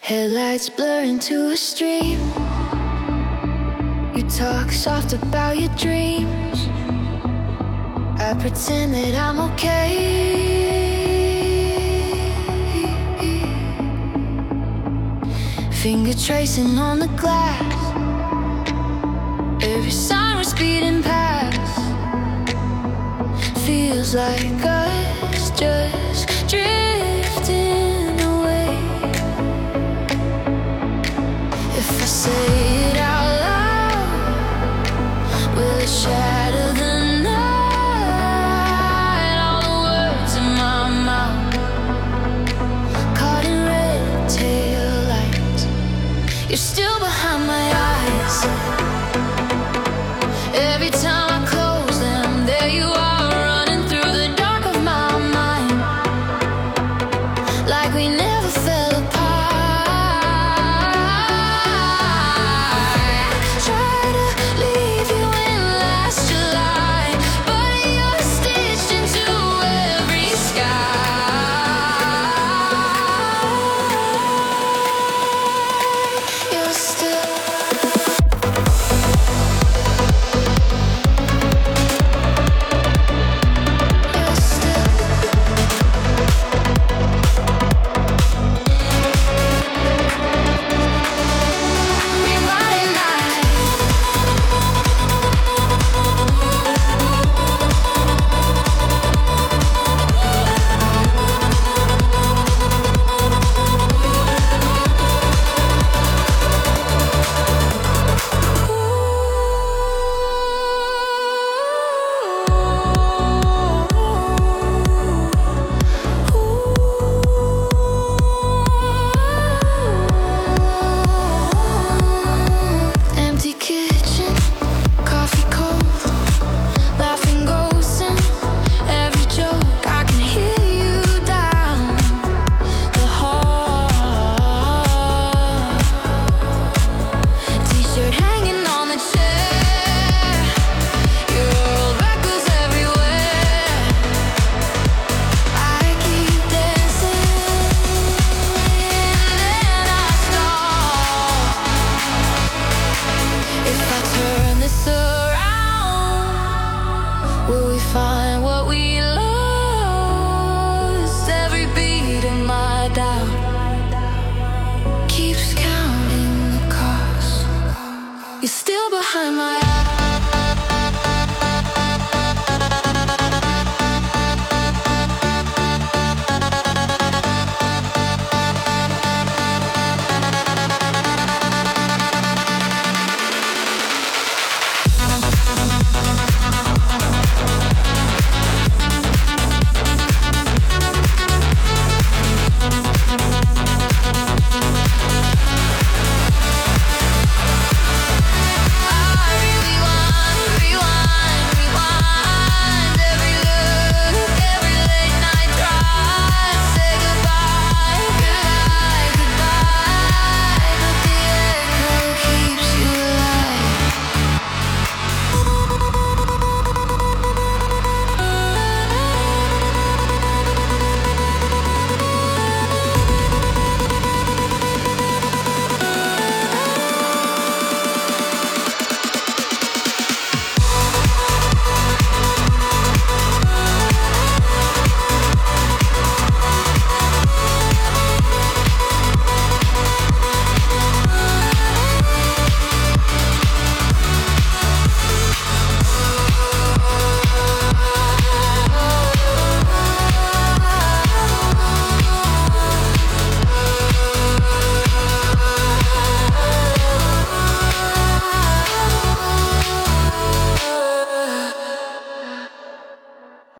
Headlights blur into a stream. You talk soft about your dreams. I pretend that I'm okay. Finger tracing on the glass. Every sign we're speeding past feels like us just drifting away. If I say it out loud, will it shatter the night? All the words in my mouth, caught in red tail lights. You're still behind my eyes.